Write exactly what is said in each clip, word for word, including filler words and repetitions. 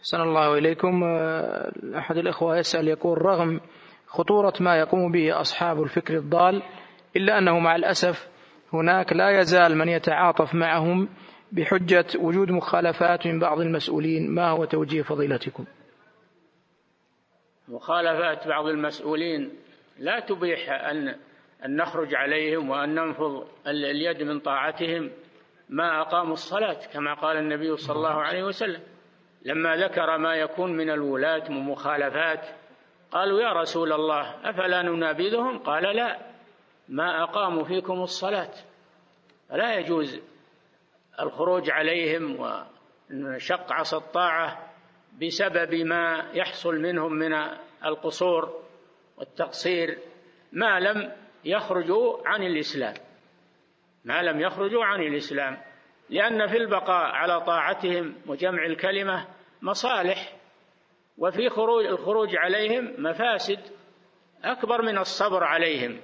أحسن الله إليكم. أحد الإخوة يسأل يقول: رغم خطورة ما يقوم به أصحاب الفكر الضال، إلا أنه مع الأسف هناك لا يزال من يتعاطف معهم بحجة وجود مخالفات من بعض المسؤولين. ما هو توجيه فضيلتكم؟ مخالفات بعض المسؤولين لا تبيح أن أن نخرج عليهم وأن ننفض اليد من طاعتهم ما أقاموا الصلاة، كما قال النبي صلى الله عليه وسلم لما ذكر ما يكون من الولاة من مخالفات. قالوا: يا رسول الله أفلا ننابذهم؟ قال: لا، ما أقاموا فيكم الصلاة. فلا يجوز الخروج عليهم ونشق عصا الطاعة بسبب ما يحصل منهم من القصور والتقصير ما لم يخرجوا عن الإسلام ما لم يخرجوا عن الإسلام لأن في البقاء على طاعتهم وجمع الكلمة مصالح، وفي خروج الخروج عليهم مفاسد أكبر من الصبر عليهم.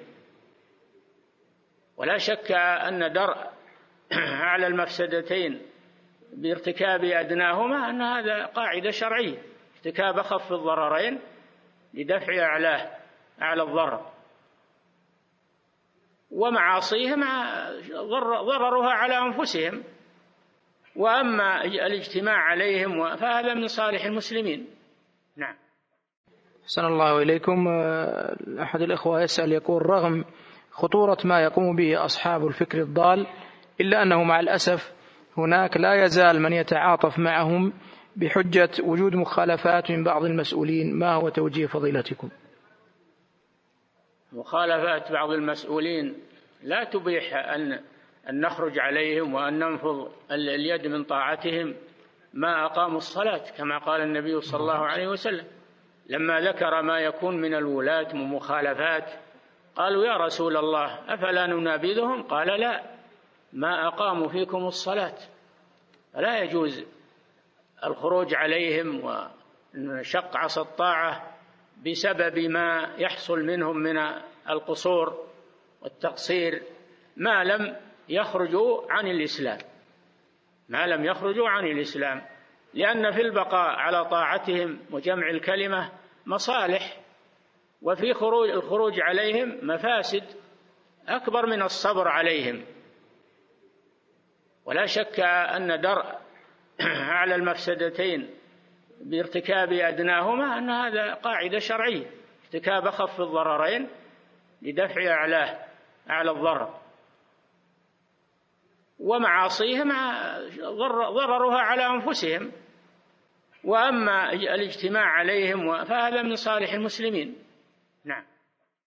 ولا شك أن درء على المفسدتين بارتكاب أدناهما أن هذا قاعدة شرعية، ارتكاب أخف الضررين لدفع أعلاه أعلى الضرر، ومعاصيهم ضررها على أنفسهم. وأما الاجتماع عليهم فهذا من صالح المسلمين. نعم. أحسن الله إليكم. أحد الإخوة يسأل يقول: رغم خطورة ما يقوم به أصحاب الفكر الضال، إلا أنه مع الأسف هناك لا يزال من يتعاطف معهم بحجة وجود مخالفات من بعض المسؤولين. ما هو توجيه فضيلتكم؟ مخالفات بعض المسؤولين لا تبيح أن أن نخرج عليهم وأن ننفض اليد من طاعتهم ما أقاموا الصلاة، كما قال النبي صلى الله عليه وسلم لما ذكر ما يكون من الولاة من مخالفات. قالوا: يا رسول الله أفلا ننابذهم؟ قال: لا، ما أقاموا فيكم الصلاة. فلا يجوز الخروج عليهم ونشق عصا الطاعة بسبب ما يحصل منهم من القصور والتقصير ما لم يخرجوا عن الإسلام ما لم يخرجوا عن الإسلام لأن في البقاء على طاعتهم وجمع الكلمة مصالح، وفي خروج الخروج عليهم مفاسد أكبر من الصبر عليهم. ولا شك أن درء على المفسدتين بارتكاب أدناهما أن هذا قاعدة شرعية، ارتكاب أخف الضررين لدفع أعلاه أعلى الضرر، ومعاصيهم ضررها على أنفسهم. وأما الاجتماع عليهم فهذا من صالح المسلمين. نعم.